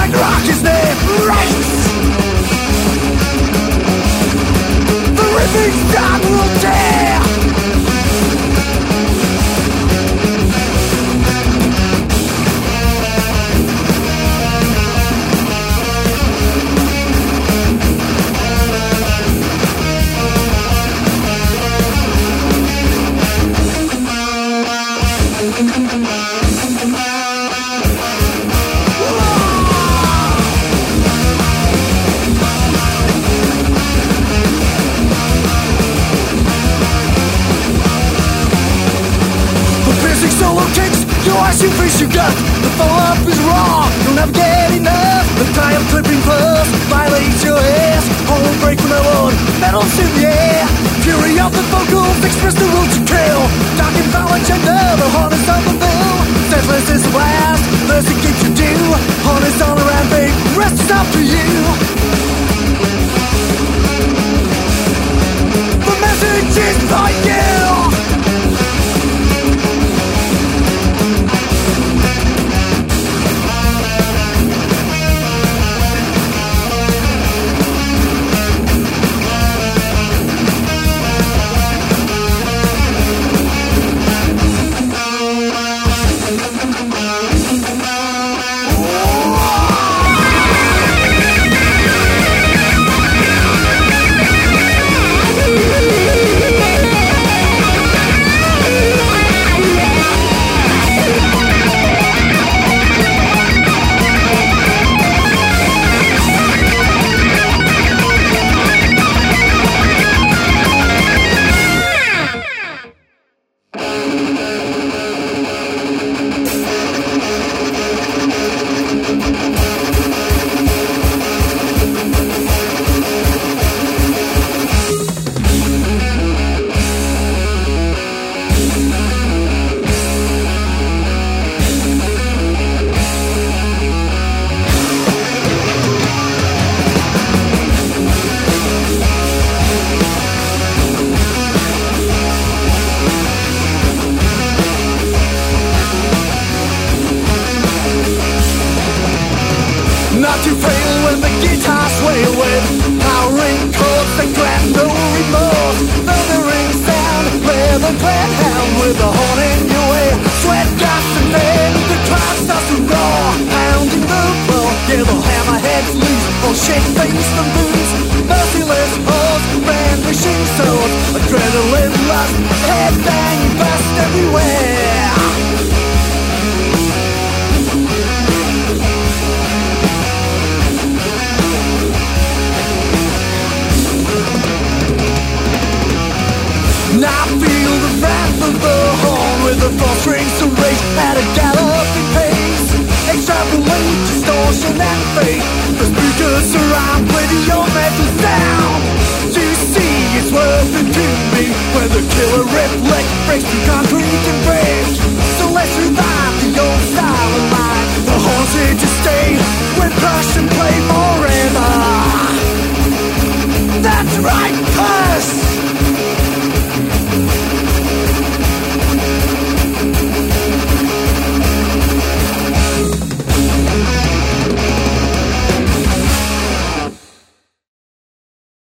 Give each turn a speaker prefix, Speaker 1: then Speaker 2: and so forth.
Speaker 1: Ragnarok is their race. The ripping sun will dare. Solo kicks, your eyes, you face your gut. The follow-up is raw, you'll never get enough. The time clipping plus violates your ass. Whole break from the Lord, metals in the air. Fury of the vocals, express the will to kill. Dark and foul agenda, the harness of the bill. Senseless is the blast, mercy gets you due. Harness on a rampage, rest is up to you. The message is for you. Not to fail when the guitars wail with powering chords that grant no remorse. Thundering sound, leather clad hound with a horn in your way. Sweat drops and then the crowd starts to roar, pounding the floor. Yeah, the hammerheads loose, or shake face the boots. Merciless hordes, brandishing swords. Adrenaline lust, head banging bust everywhere. I feel the wrath of the horn with the four strings to race at a galloping pace. Extrapolate distortion and fate. The speakers surround with your metal sound. To see it's worth it to me when the killer reflex breaks through concrete and